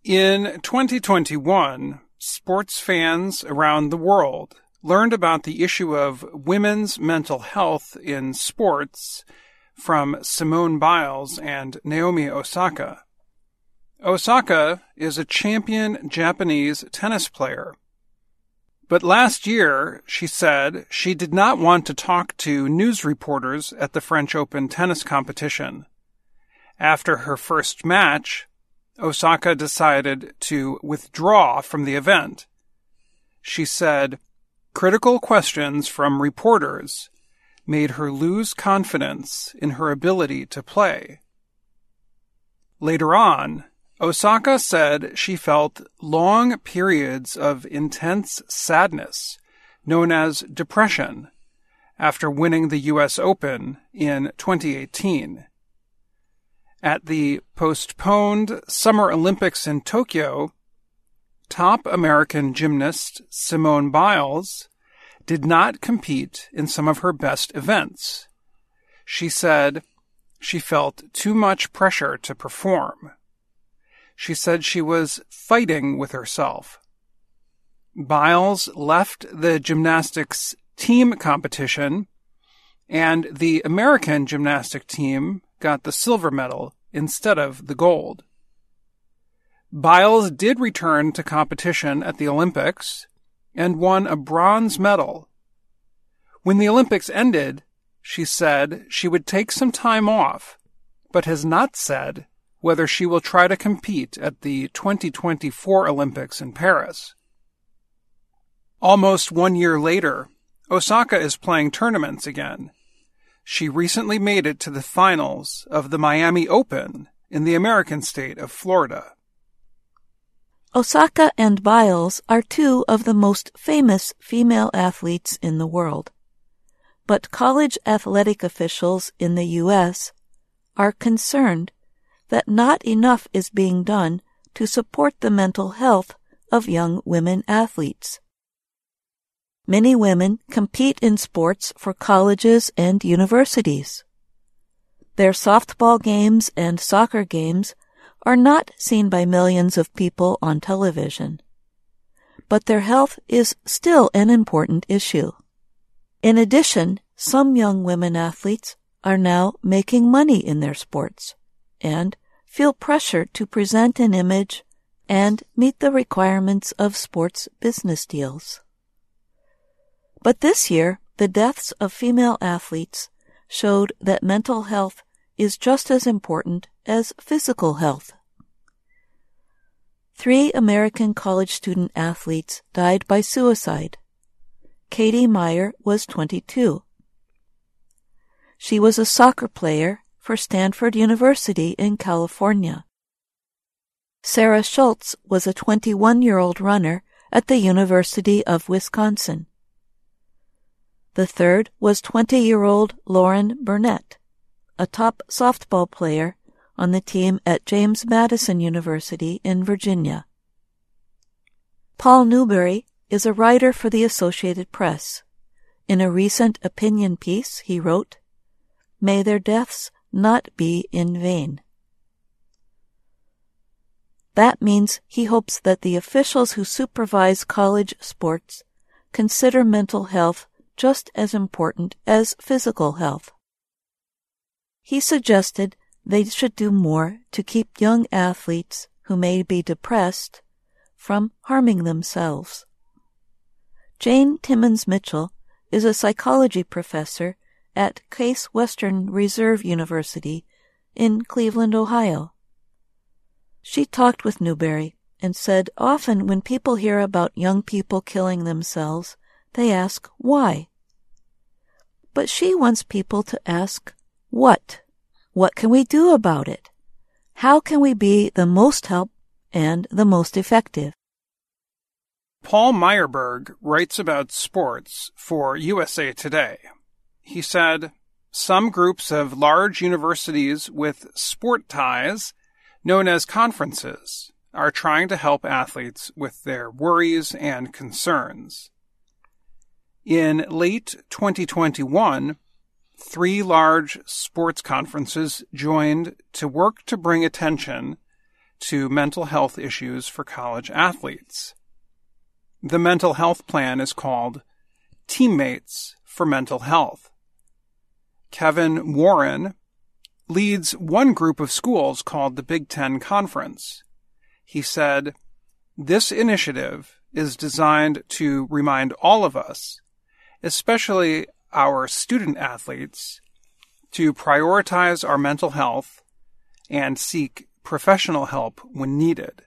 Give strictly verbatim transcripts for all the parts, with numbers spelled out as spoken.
In twenty twenty-one, sports fans around the world learned about the issue of women's mental health in sports from Simone Biles and Naomi Osaka. Osaka is a champion Japanese tennis player. But last year, she said she did not want to talk to news reporters at the French Open tennis competition. After her first match, Osaka decided to withdraw from the event. She said, critical questions from reporters made her lose confidence in her ability to play. Later on, Osaka said she felt long periods of intense sadness, known as depression, after winning the U S Open in twenty eighteen. At the postponed Summer Olympics in Tokyo, top American gymnast Simone Biles did not compete in some of her best events. She said she felt too much pressure to perform. She said she was fighting with herself. Biles left the gymnastics team competition, and the American gymnastic team got the silver medal instead of the gold. Biles did return to competition at the Olympics and won a bronze medal. When the Olympics ended, she said she would take some time off, but has not said whether she will try to compete at the twenty twenty-four Olympics in Paris. Almost one year later, Osaka is playing tournaments again. She recently made it to the finals of the Miami Open in the American state of Florida. Osaka and Biles are two of the most famous female athletes in the world. But college athletic officials in the U S are concerned that not enough is being done to support the mental health of young women athletes. Many women compete in sports for colleges and universities. Their softball games and soccer games are not seen by millions of people on television, but their health is still an important issue. In addition, some young women athletes are now making money in their sports and feel pressure to present an image and meet the requirements of sports business deals. But this year, the deaths of female athletes showed that mental health is just as important as physical health. Three American college student athletes died by suicide. Katie Meyer was twenty-two. She was a soccer player for Stanford University in California. Sarah Schultz was a twenty-one-year-old runner at the University of Wisconsin. The third was twenty-year-old Lauren Burnett, a top softball player on the team at James Madison University in Virginia. Paul Newbery is a writer for the Associated Press. In a recent opinion piece, he wrote, "May their deaths not be in vain." That means he hopes that the officials who supervise college sports consider mental health just as important as physical health. He suggested they should do more to keep young athletes who may be depressed from harming themselves. Jane Timmons Mitchell is a psychology professor at Case Western Reserve University in Cleveland, Ohio. She talked with Newbery and said often when people hear about young people killing themselves, they ask why. But she wants people to ask what? What can we do about it? How can we be the most help and the most effective? Paul Meyerberg writes about sports for U S A Today. He said, some groups of large universities with sport ties, known as conferences, are trying to help athletes with their worries and concerns. In late twenty twenty-one, three large sports conferences joined to work to bring attention to mental health issues for college athletes. The mental health plan is called Teammates for Mental Health. Kevin Warren leads one group of schools called the Big Ten Conference. He said, "This initiative is designed to remind all of us, especially our student athletes, to prioritize our mental health and seek professional help when needed."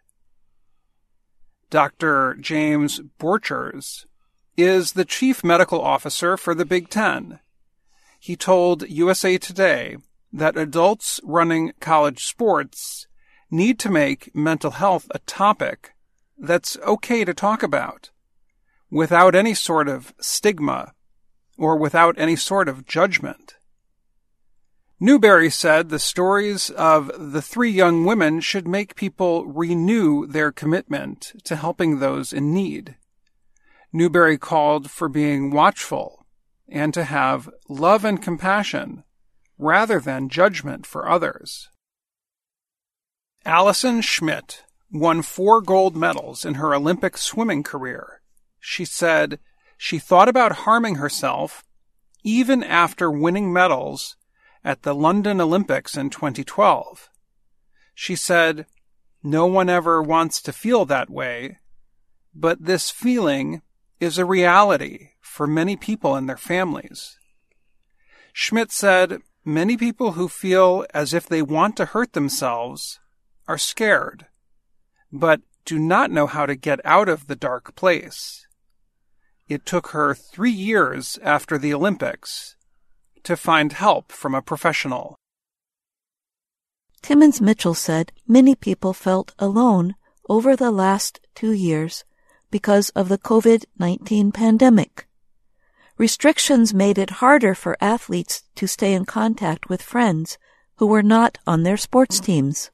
Doctor James Borchers is the chief medical officer for the Big Ten. He told U S A Today that adults running college sports need to make mental health a topic that's okay to talk about, without any sort of stigma or without any sort of judgment. Newberry said the stories of the three young women should make people renew their commitment to helping those in need. Newberry called for being watchful and to have love and compassion rather than judgment for others. Allison Schmidt won four gold medals in her Olympic swimming career. She said she thought about harming herself even after winning medals at the London Olympics in twenty twelve. She said, "No one ever wants to feel that way, but this feeling is a reality for many people and their families." Schmidt said, "Many people who feel as if they want to hurt themselves are scared, but do not know how to get out of the dark place." It took her three years after the Olympics to find help from a professional. Timmons Mitchell said many people felt alone over the last two years because of the covid nineteen pandemic. Restrictions made it harder for athletes to stay in contact with friends who were not on their sports teams.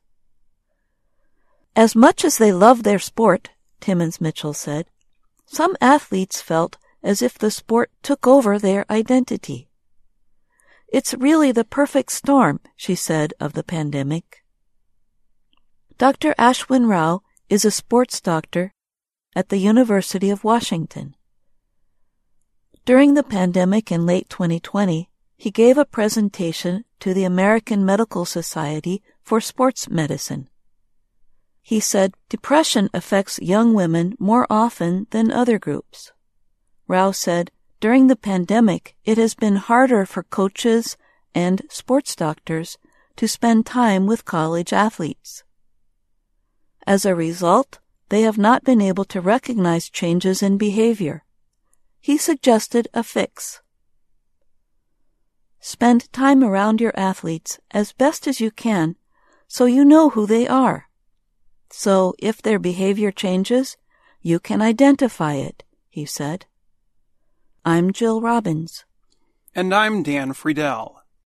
As much as they loved their sport, Timmons Mitchell said, some athletes felt as if the sport took over their identity. "It's really the perfect storm," she said of the pandemic. Doctor Ashwin Rao is a sports doctor at the University of Washington. During the pandemic in late twenty twenty, he gave a presentation to the American Medical Society for Sports Medicine. He said depression affects young women more often than other groups. Rao said, during the pandemic, it has been harder for coaches and sports doctors to spend time with college athletes. As a result, they have not been able to recognize changes in behavior. He suggested a fix. Spend time around your athletes as best as you can so you know who they are. So if their behavior changes, you can identify it, he said. I'm Jill Robbins. And I'm Dan Friedel.